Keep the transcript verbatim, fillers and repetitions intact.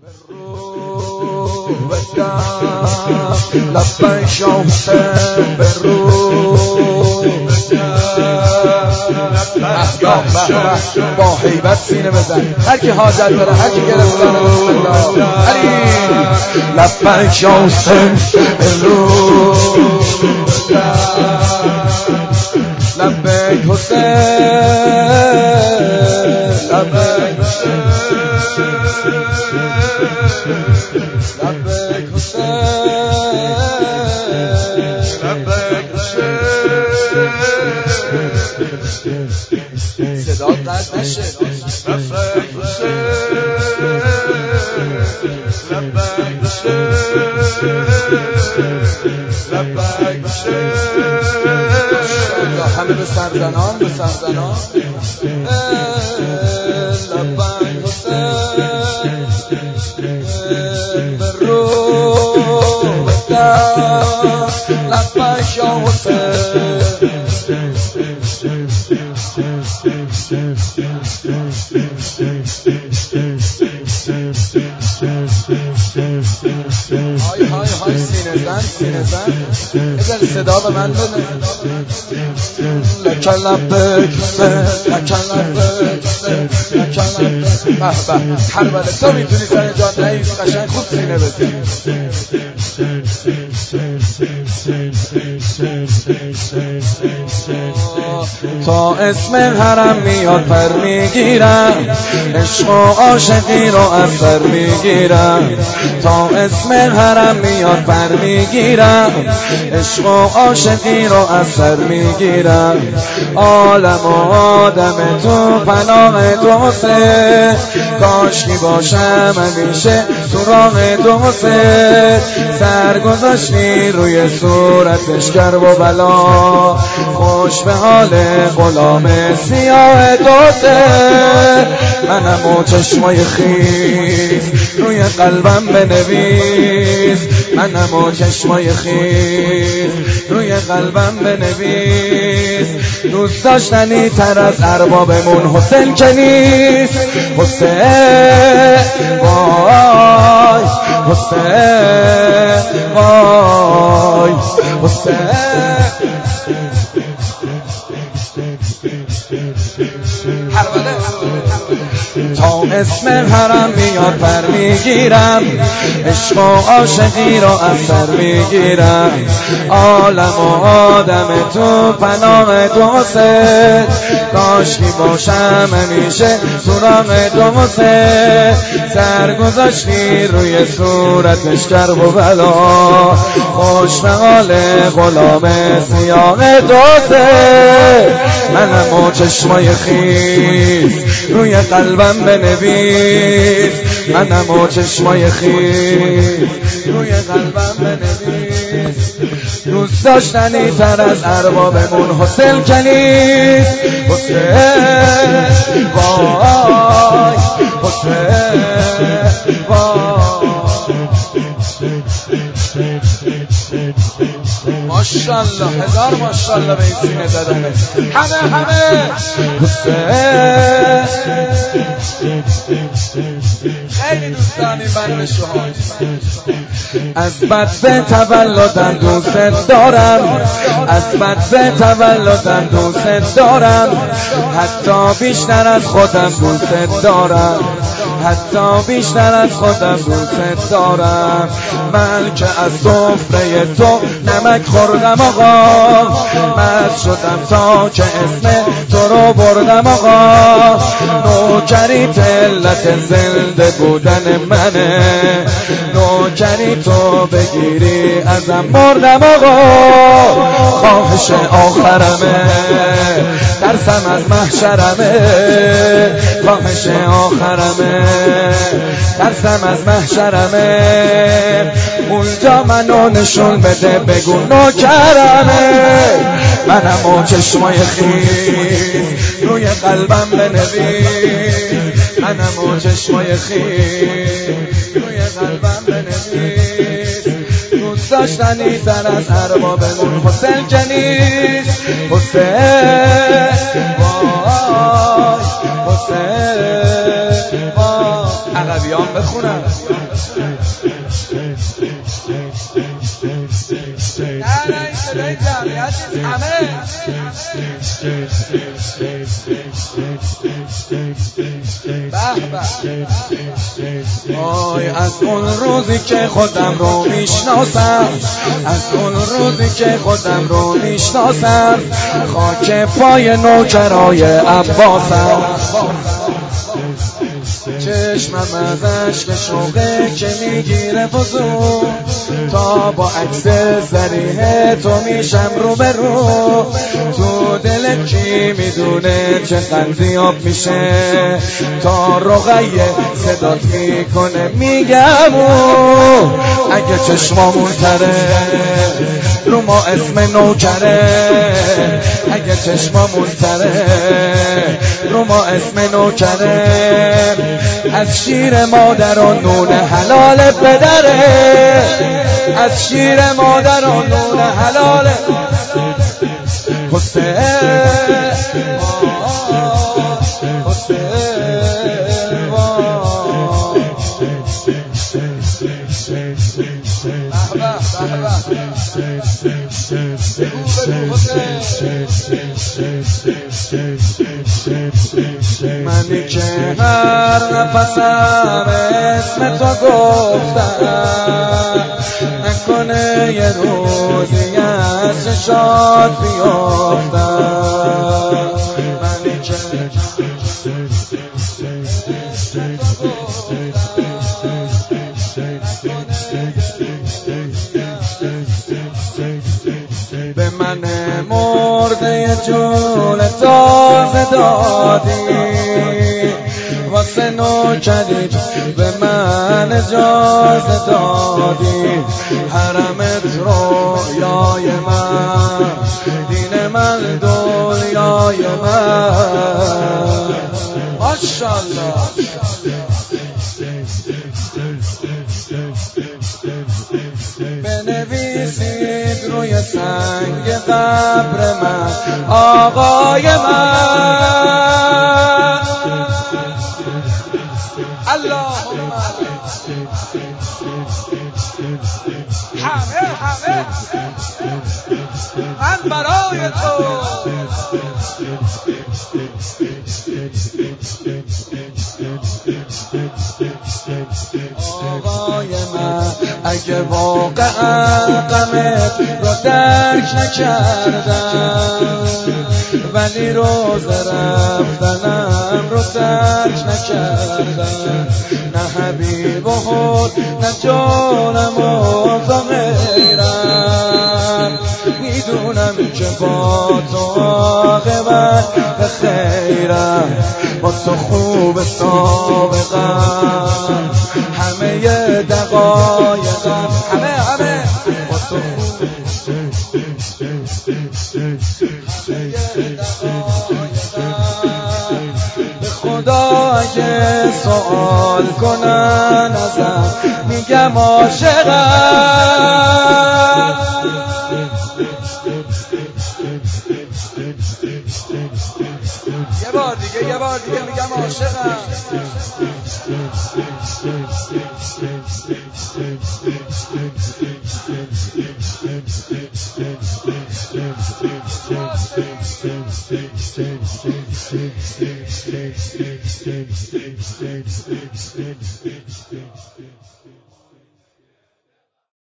لبیک یا حسین برو با حیبت سینه بزن هر کی حاجت داره هر کی گرفته داره بسم الله علی لبیک یا حسین برو لبیک حسین لبیک لبیک حسین صدا قطع نشه لبیک حسین لبیک حسین لبیک حسین همه به سرزنان به سرزنان لبیک حسین برو لبیک یا حسین های های های سینه زن سینه زن اگر صدا به من بده لکن لبیک حسین لکن لبیک حسین لکن لبیک به به هر بله تو میتونی زن جان نهیز قشنگ خوب سینه بزن تا اسم حرم میاد پر میگیرم عشق و عاشقی رو از سر میگیرم تا اسم حرم میاد پر میگیرم عشق و عاشقی رو از سر میگیرم عالم و آدم تو پناه تو سه کاشکی باشم همیشه سراغ تو سه سر گذاشتی روی صورتش کرب و بلا خوش به حال غلام سیاه دوسته منم و چشمای خیز روی قلبم بنویس منم و چشمای خیز روی قلبم بنویس دوست داشتنی تر از اربابمون حسین که نیست حسین وای حسین وای حسین تا اسم حرم میاد پر میگیرم عشق و عاشقی رو از سر میگیرم عالم و آدم تو پناه تو سه کاشکی باشم همیشه سراغ تو سه سر گذاشتی روی صورتش کرب و بلا خوش به حال غلام سیاه دوسته منم و چشمای خیز روی قلبم بنویس منم و چشمای خیز روی قلبم بنویس دوست داشتنی تر از اربابمون حسین که نیست حسین وای حسین وای ماشاءالله هزار ماشاءالله به این سینه زدنه همه همه حسین خیلی دوست دارم این برنامه شما از بدو تولدم دوست دارم از بدو تولدم دوست دارم حتی بیشتر از خودم دوست دارم حتی بیشتر از خودم دوست دارم من که از سفره تو نمک خوردم آقا مست شدم تا که اسم تو رو بردم آقا نوکری علت زنده بودن منه نوکری تو بگیری ازم مردم آقا خواهش آخرمه ترسم از محشرمه خواهش آخرمه ترسم از محشرمه اونجا منو نشون بده بگو نوکرمه منم و چشمای خیز روی قلبم بنویس منم و چشمای خیز روی قلبم بنویس دوست داشتنی تر از اربابمون حسین که نیست حسین وای حسین وای عقبی بیام بخونم. نه نه این صدای جمعیت همه آی از اون روزی که خودم رو میشناسم، از اون روزی که خودم رو میشناسم، خاک پای نوکرای عباسم. چشمم از عشق شوقه که میگیره وضو، تا با عکس ذریح تو میشم رو به رو. تو دلت کی میدونه چه قلبیاب میشه، تا رقیه صدات میکنه میگم او اگه چشمامون تره رو ما اسم نوکره، اگه چشمامون تره رو ما اسم نوکره. از شیر مادران نون حلال بدره، از شیر مادران نون حلال حسین منی که هر نفسم اسم تو گفتم، نکنه یه روزی از چشات بیافتم. منی که به من مرده جون تازه دادی، واسه نوکری به من اجازه دادی. حرمت رویای من، دین من دنیای من. ماشاءالله بنویسید روی سنگ قبر من آقای من. اللهم همه همه من برای تو. آقای من اگه واقعا غمت رو درک نکردم، ولی روز رفتنم رو درک نکردم. نه حبیب و خود نه جانم و غیرم، میدونم که با تو عاقبت به خیرم. با تو خوب سابقم، همه دقایقم همه همه با تو خوب به خدا اگه سوال کنن ازم میگم عاشقم. یه بار دیگه یه بار دیگه میگم عاشقم.